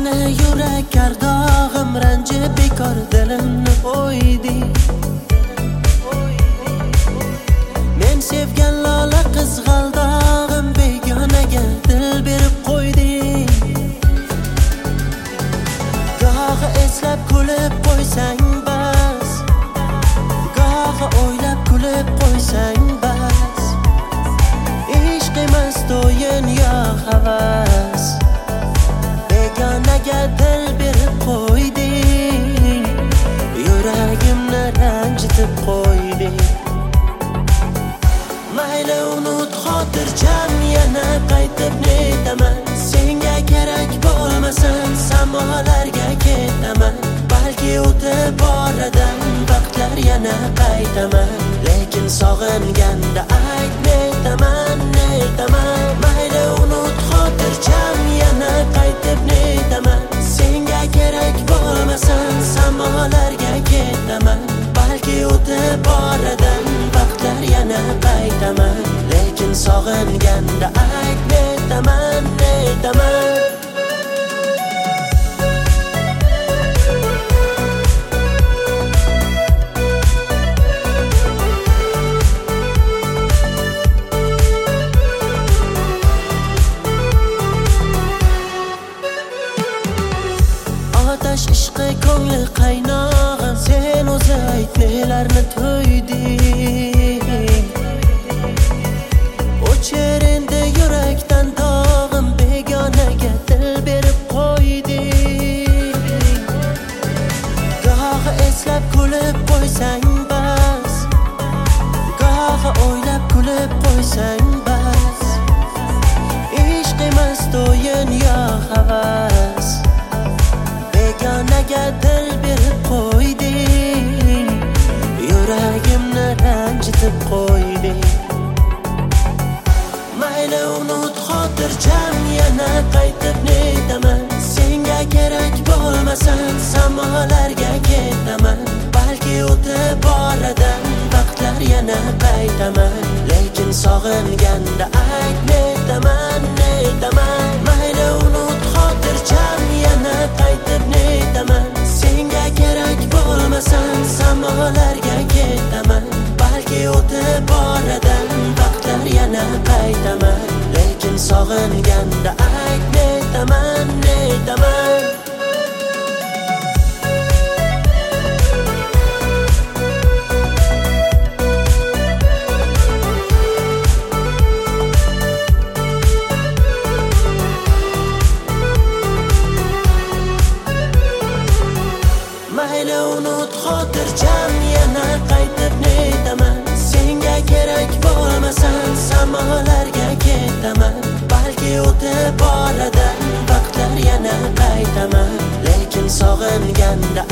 meni yurak kardog'im ranjib bekor dilimni o'ydi. Men sevgan lola qizg'aldog'im begonaga dil berib qo'ydi. Gohi eslab kulib qo'ysang bas, gohi o'ylab kulib qo'ysang bas. Ishq emas to'yin yo havas, begonaga dil berib qo'yding, yuragimni ranjitib qo'yding. Mayli unut xotirjam, yana qaytib netaman. Senga kerak bo'lmasam samolarga ketaman. Balki o'tib boradan vaqtlar yana qaytaman. Lekin sog'inganda ayt netaman, netaman. Mayli unut xotirjam, yana qaytib netaman. Senga kerak bo'lmasam samolarga ketaman. Balki o'tib boradan vaqtlar yana qaytaman. Lekin sog'inganda ayt netaman, netaman. Otash ishqi ko'ngli qaynog'im, sen o'zi ayt nelarni to'yding. O'chir endi yurakdan dog'im, begonaga dil berib qo'yding. Gohi eslab kulib qo'ysang bas, gohi o'ylab kulib qo'ysang bas. Ishq emas to'yin yo havas, begonaga dil berib qo'yding, yuragimni ranjitib qo'yding. Mayli unut xotirjam, yana qaytib netaman. Senga kerak bo'lmasam samolarga ketaman. Balki o'tib boradan vaqtlar yana qaytaman. Lekin sog'inganda ayt netaman, netaman. Mayli unut xotirjam, yana qaytib netaman. Senga kerak bo'lmasam samolarga ketaman. Balki o'tib boradan vaqtlar yana qaytaman. Lekin sog'inganda ayt netaman, netaman. Mayli unut xotirjam, yana qaytib netaman. Senga kerak bo'lmasam samolarga ketaman. Balki o'tib boradan vaqtlar yana qaytaman. Lekin sog'inganda